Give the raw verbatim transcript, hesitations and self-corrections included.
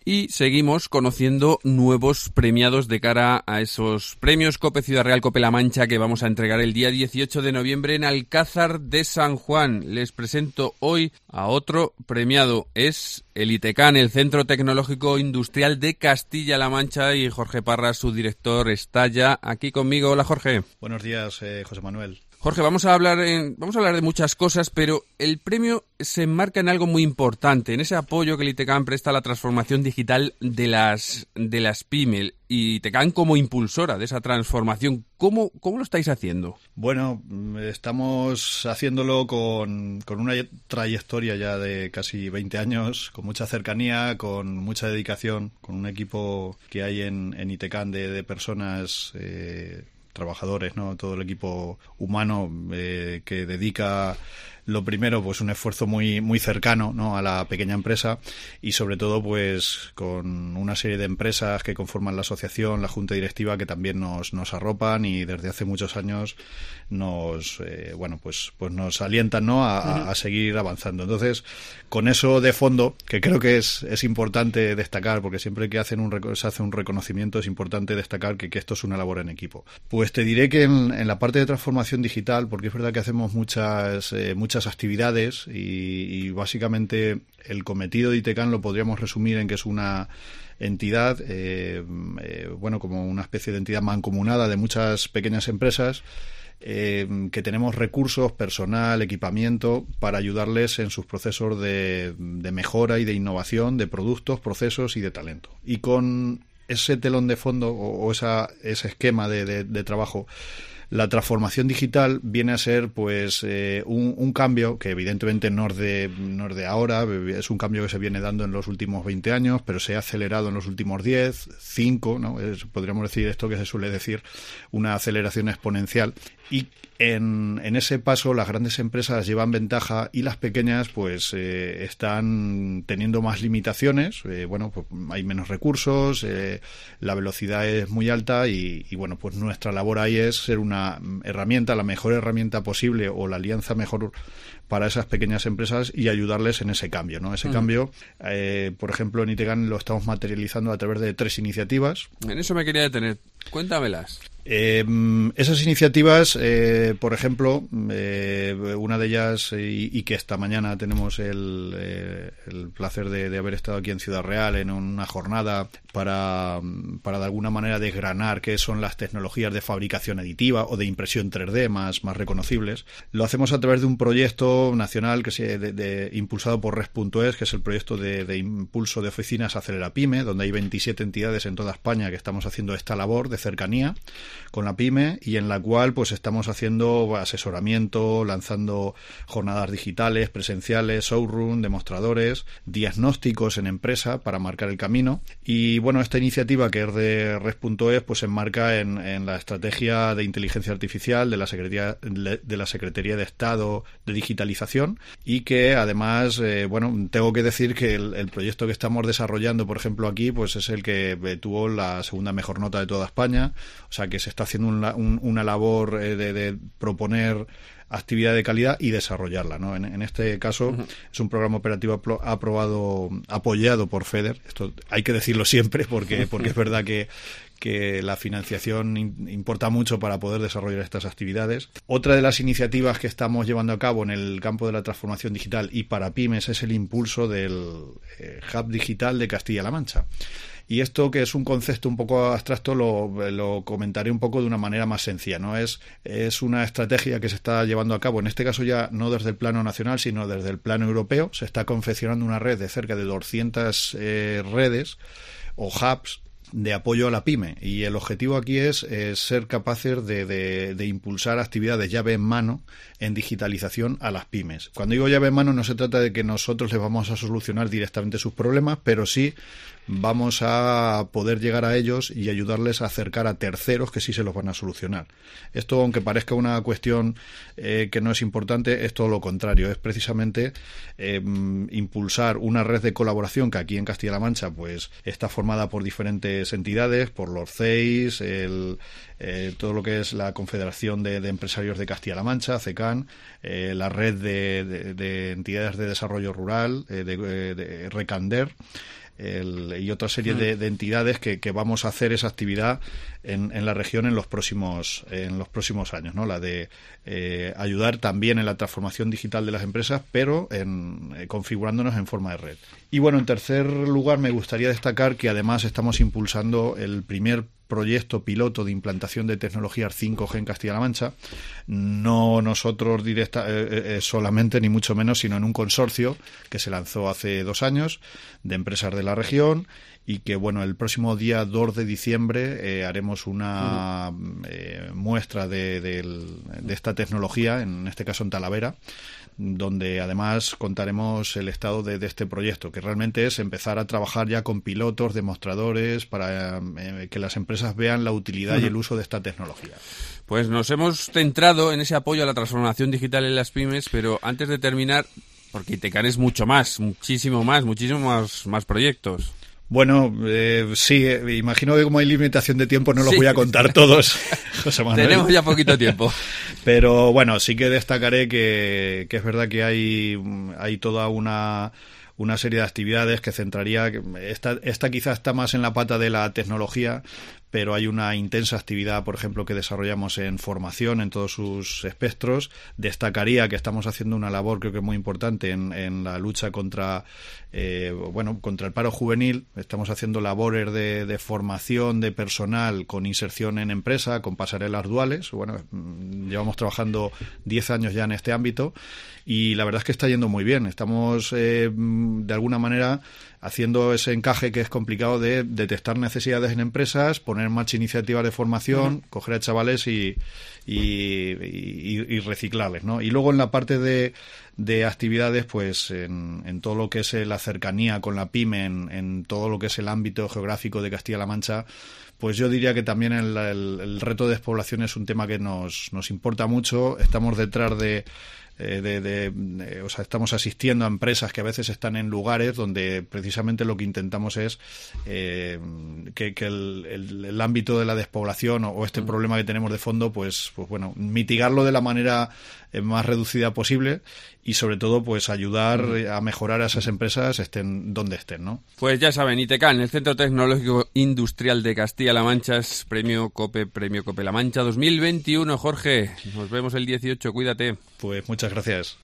Y seguimos conociendo nuevos premiados de cara a esos premios COPE Ciudad Real, COPE La Mancha, que vamos a entregar el día dieciocho de noviembre en Alcázar de San Juan. Les presento hoy a otro premiado. Es el ITECAN, el Centro Tecnológico Industrial de Castilla-La Mancha, y Jorge Parra, su director, está ya aquí conmigo. Hola, Jorge. Buenos días, eh, José Manuel. Jorge, vamos a hablar en, vamos a hablar de muchas cosas, pero el premio se enmarca en algo muy importante, en ese apoyo que el ITECAN presta a la transformación digital de las de las pymes, y ITECAN como impulsora de esa transformación. ¿Cómo, cómo lo estáis haciendo? Bueno, estamos haciéndolo con, con una trayectoria ya de casi veinte años, con mucha cercanía, con mucha dedicación, con un equipo que hay en, en ITECAN de, de personas... Eh, trabajadores, ¿no? Todo el equipo humano eh, que dedica lo primero, pues un esfuerzo muy muy cercano, ¿no?, a la pequeña empresa, y sobre todo pues con una serie de empresas que conforman la asociación, la junta directiva, que también nos nos arropan y desde hace muchos años nos eh, bueno pues pues nos alientan, ¿no?, a, a, a seguir avanzando. Entonces, con eso de fondo, que creo que es es importante destacar, porque siempre que hacen un se hace un reconocimiento es importante destacar que, que esto es una labor en equipo. Pues te diré que en, en la parte de transformación digital, porque es verdad que hacemos muchas eh, muchas actividades y, y básicamente el cometido de ITECAN lo podríamos resumir en que es una entidad, eh, eh, bueno, como una especie de entidad mancomunada de muchas pequeñas empresas, eh, que tenemos recursos, personal, equipamiento para ayudarles en sus procesos de, de mejora y de innovación de productos, procesos y de talento. Y con ese telón de fondo o, o esa, ese esquema de, de, de trabajo, la transformación digital viene a ser pues eh, un, un cambio que evidentemente no es, de, no es de ahora, es un cambio que se viene dando en los últimos veinte años, pero se ha acelerado en los últimos diez, cinco, ¿no? Es, podríamos decir esto que se suele decir, una aceleración exponencial. Y en, en ese paso las grandes empresas llevan ventaja y las pequeñas pues eh, están teniendo más limitaciones. Eh, bueno, pues hay menos recursos, eh, la velocidad es muy alta y, y bueno, pues nuestra labor ahí es ser una herramienta, la mejor herramienta posible o la alianza mejor para esas pequeñas empresas y ayudarles en ese cambio, ¿no? Ese uh-huh. cambio, eh, por ejemplo, en ITECAN lo estamos materializando a través de tres iniciativas. En eso me quería detener. Cuéntamelas. Eh, esas iniciativas, eh, por ejemplo, eh, una de ellas, y, y que esta mañana tenemos el, eh, el placer de, de haber estado aquí en Ciudad Real en una jornada para, para de alguna manera desgranar qué son las tecnologías de fabricación aditiva o de impresión tres D más, más reconocibles. Lo hacemos a través de un proyecto nacional que se de, de, impulsado por Res punto es, que es el proyecto de, de impulso de oficinas Acelera Pyme, donde hay veintisiete entidades en toda España que estamos haciendo esta labor de cercanía con la pyme, y en la cual pues estamos haciendo asesoramiento, lanzando jornadas digitales, presenciales, showroom, demostradores, diagnósticos en empresa para marcar el camino. Y bueno, esta iniciativa, que es de Res punto es, pues se enmarca en, en la estrategia de inteligencia artificial de la Secretaría de la Secretaría de Estado de Digitalización, y que además, eh, bueno, tengo que decir que el, el proyecto que estamos desarrollando, por ejemplo, aquí, pues es el que eh, tuvo la segunda mejor nota de toda España. O sea que se está haciendo una, un, una labor eh, de, de proponer actividad de calidad y desarrollarla, ¿no? En, en este caso uh-huh. es un programa operativo aprobado, apoyado por FEDER. Esto hay que decirlo siempre porque, porque es verdad que que la financiación in, importa mucho para poder desarrollar estas actividades. Otra de las iniciativas que estamos llevando a cabo en el campo de la transformación digital y para pymes es el impulso del eh, Hub Digital de Castilla-La Mancha. Y esto, que es un concepto un poco abstracto, lo, lo comentaré un poco de una manera más sencilla, ¿no? Es, es una estrategia que se está llevando a cabo, en este caso ya no desde el plano nacional, sino desde el plano europeo. Se está confeccionando una red de cerca de doscientas eh, redes o hubs de apoyo a la pyme, y el objetivo aquí es, es ser capaces de, de, de impulsar actividades llave en mano en digitalización a las pymes. Cuando digo llave en mano, no se trata de que nosotros les vamos a solucionar directamente sus problemas, pero sí vamos a poder llegar a ellos y ayudarles a acercar a terceros que sí se los van a solucionar. Esto, aunque parezca una cuestión eh, que no es importante, es todo lo contrario. Es precisamente eh, impulsar una red de colaboración que aquí en Castilla-La Mancha pues está formada por diferentes entidades, por los C E I S, el, eh, todo lo que es la Confederación de, de Empresarios de Castilla-La Mancha, CECAN, eh, la red de, de, de entidades de desarrollo rural, eh, de, de Recander, el, y otra serie de, de entidades que, que vamos a hacer esa actividad en, en la región en los próximos en los próximos años, ¿no? La de eh, ayudar también en la transformación digital de las empresas, pero en, eh, configurándonos en forma de red. Y bueno, en tercer lugar me gustaría destacar que además estamos impulsando el primer proyecto piloto de implantación de tecnologías cinco G en Castilla-La Mancha, no nosotros directa eh, eh, solamente, ni mucho menos, sino en un consorcio que se lanzó hace dos años de empresas de la región y que, bueno, el próximo día dos de diciembre eh, haremos una eh, muestra de, de, de esta tecnología, en este caso en Talavera, donde además contaremos el estado de, de este proyecto, que realmente es empezar a trabajar ya con pilotos, demostradores, para eh, que las empresas vean la utilidad uh-huh. y el uso de esta tecnología. Pues nos hemos centrado en ese apoyo a la transformación digital en las pymes, pero antes de terminar, porque ITECAN es mucho más, muchísimo más, muchísimos más, más proyectos. Bueno, eh, sí, eh, imagino que como hay limitación de tiempo no los sí. voy a contar todos, José Manuel. Tenemos ya poquito tiempo. Pero bueno, sí que destacaré que, que es verdad que hay, hay toda una... una serie de actividades que centraría, esta, esta quizá está más en la pata de la tecnología, pero hay una intensa actividad, por ejemplo, que desarrollamos en formación en todos sus espectros. Destacaría que estamos haciendo una labor, creo que muy importante, en, en la lucha contra eh, bueno, contra el paro juvenil. Estamos haciendo labores de, de formación de personal con inserción en empresa, con pasarelas duales. Bueno, llevamos trabajando diez años ya en este ámbito y la verdad es que está yendo muy bien. Estamos, eh, de alguna manera, haciendo ese encaje que es complicado de detectar necesidades en empresas, poner en marcha iniciativas de formación, uh-huh. coger a chavales y, y, y, y reciclarles, ¿no? Y luego en la parte de, de actividades, pues en, en todo lo que es la cercanía con la pyme, en, en todo lo que es el ámbito geográfico de Castilla-La Mancha, pues yo diría que también el, el, el reto de despoblación es un tema que nos, nos importa mucho. Estamos detrás de Eh, de, de, de, o sea, estamos asistiendo a empresas que a veces están en lugares donde precisamente lo que intentamos es eh, que, que el, el, el ámbito de la despoblación o, o este mm. problema que tenemos de fondo, pues, pues bueno, mitigarlo de la manera eh, más reducida posible y sobre todo pues ayudar mm. a mejorar a esas empresas estén donde estén, ¿no? Pues ya saben, ITECAN, el Centro Tecnológico Industrial de Castilla-La Mancha, es Premio COPE, Premio COPE La Mancha dos mil veintiuno. Jorge, nos vemos el dieciocho, cuídate. Pues muchas gracias.